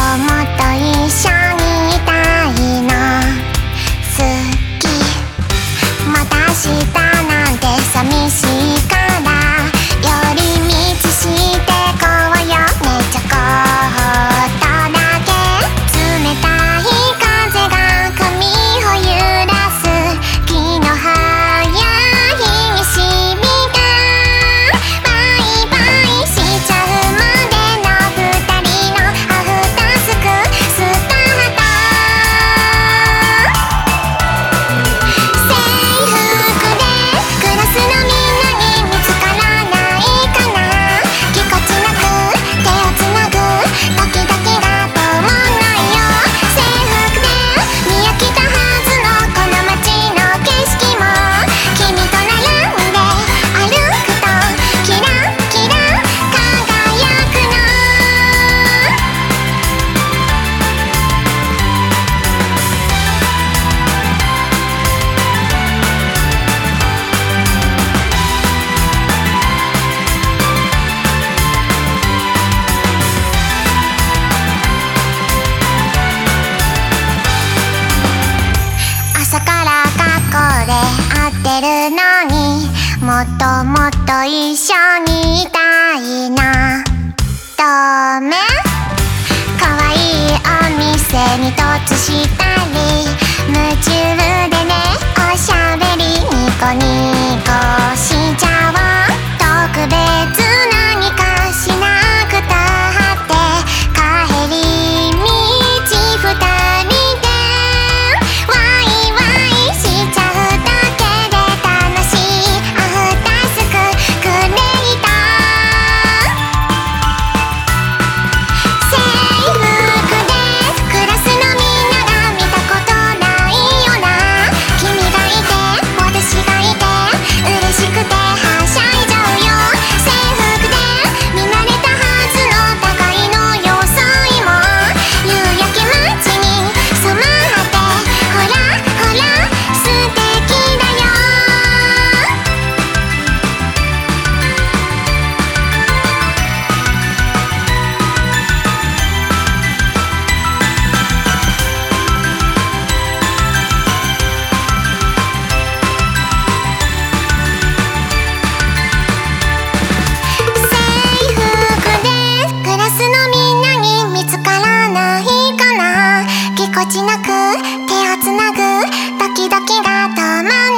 もっと一緒にいたいの。好きまた明日なんて寂しいから寄り道してこうよね。ちょこっとだけ冷たい風が髪を揺らす。気の早い日々がバイバイしちゃうまでの二人のアフタースクスタート。制服でクラスのみんなに見つからないかな。ぎこちなく手をつなぐ時々が止まんないよ。制服で見飽きたはずのこの街の景色も君と並んで歩くとキラキラ輝くの。朝から学校で会ってるのにもっともっと一緒にいたいな。ダメ？可愛いお店に突したり夢中でねおしゃべりニコニコしちゃおう。特別何かしなくたって帰り道二人でワイワイしちゃうだけで楽しいアフタースククレイト。制服でクラスのみんなが見たことないよな。君がいて私がいて嬉しくてはしゃいじゃうよ。制服で見慣れたはずの互いの装いも夕焼け街に染まってほらほら素敵だよ。制服でクラスのみんなに見つからないかな。ぎこちなく手をつなぐドキドキが止まん